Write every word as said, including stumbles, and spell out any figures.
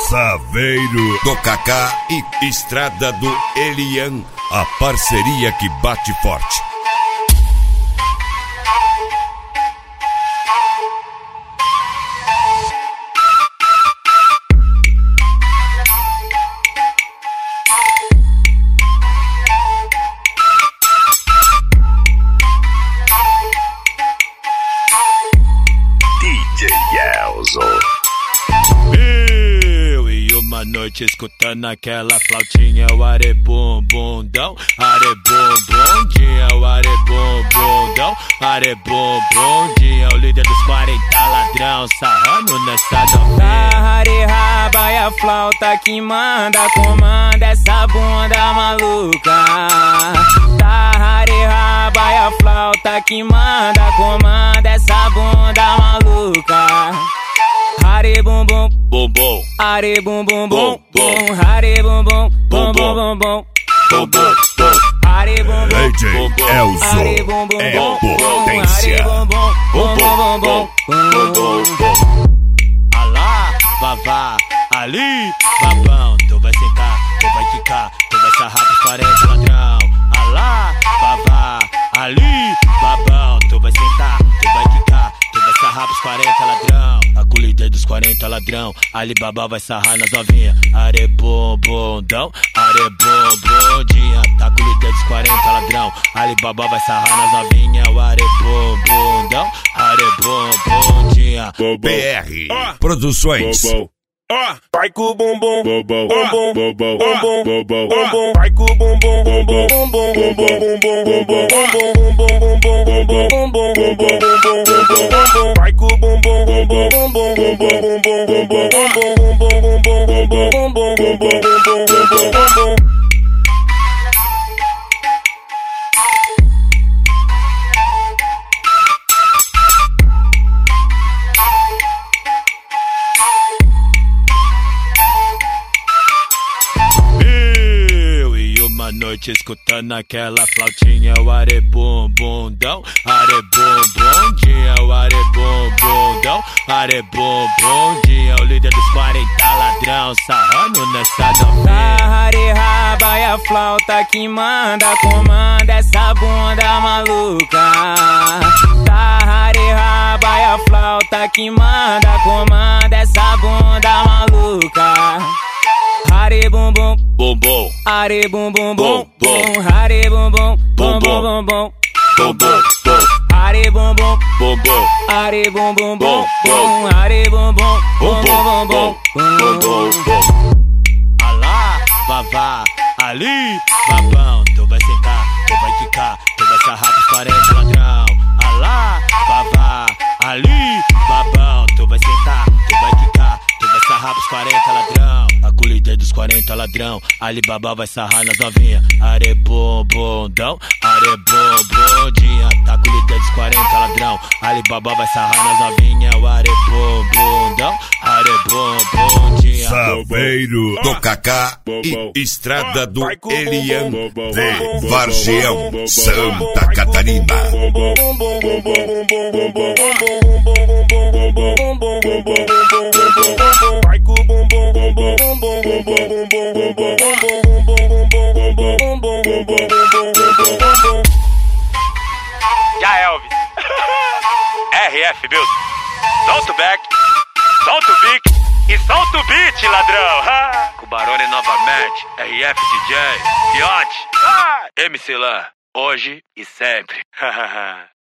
Saveiro do Kaká e Estrada do Elian, a parceria que bate forte. D J Elzo. Eu e uma noite escutando aquela flautinha, o arebum bundão, arebum bundinha, o arebum bundão, arebum bundinha, o líder dos quarenta ladrão, sarrando nessa novinha. Raba e a flauta que manda, comanda essa bunda maluca. Raba e a flauta que manda, comanda essa bunda maluca. Hare bum bum Bum bum, Hare bum bum bum bum, Hare bum bum bum bum bum bum, bum bum bum. Hare bum bum D J Elzo Hare bum bum é bum, potência. Hare bum bum Bum bum bum bum bum bum bum bum. Alá, vavá, ali, babão, tu vai sentar, tu vai quicar, tu vai sarrar pros quarenta ladrão. Alá, vavá, ali, babão, tu vai sentar, tu vai quicar, tu vai sarrar pros quarenta ladrão. A colida dos quarenta ladrão, Alibaba vai sarrar nas novinha. Arebum bundão, arebum bundinha, tá colida dos quarenta ladrão, Alibaba vai sarrar nas novinha. O arebum bundão, arebum bundinha. B R Produções. Vai com o bumbum, bumbum, bumbum, bumbum, bumbum, bumbum. Vai com o bumbum, bumbum, bumbum, bumbum, bumbum, bumbum, bumbum, bumbum, bumbum, bumbum, bumbum. Vai com o bumbum, bumbum, bumbum, bumbum, bumbum, bumbum, bumbum, bumbum, bumbum, bumbum, bumbum. Uma noite escutando aquela flautinha, o arebum bundão, arebum bundinha, o arebum bundão, arebum bundinha, o líder dos quarenta ladrão, sarrando nessa novinha. Raba e a flauta que manda, comanda essa bunda maluca. Raba e a flauta que manda, comanda essa bunda maluca. Hare bum bum Bum bum, Hare bum bum bum bum, Hare bum bum bum bum bum bum, bum bum bum, Hare bum bum bum bum, Hare bum bum bum bum, Hare bum bum bum bum bum bum bum. bum bum. Alá, vavá, ali, babão, tu vai sentar, tu vai quicar, tu vai sarrar pros quarenta ladrão. Alá, vavá, ali, babão, tu vai sentar, tu vai quicar, tu vai sarrar pros quarenta ladrão. A colida dos quarenta ladrão, Alibaba vai sarrar nas novinha. Arebum bundão, arebum bundinha, tá colida dos quarenta ladrão, Alibaba vai sarrar nas novinha. O arebum bundão, arebum bundinha. Saveiro do Kaká e Estrada do Elian, de Vargião, Santa Catarina. Vai com o bumbum, bumbum, bumbum, bumbum, bumbum, bumbum. Já Elvis. R F Music. Solta o back, solta o beat e solta o beat, ladrão. Com Barone novamente, R F D J, Fiote, M C Lan, hoje e sempre.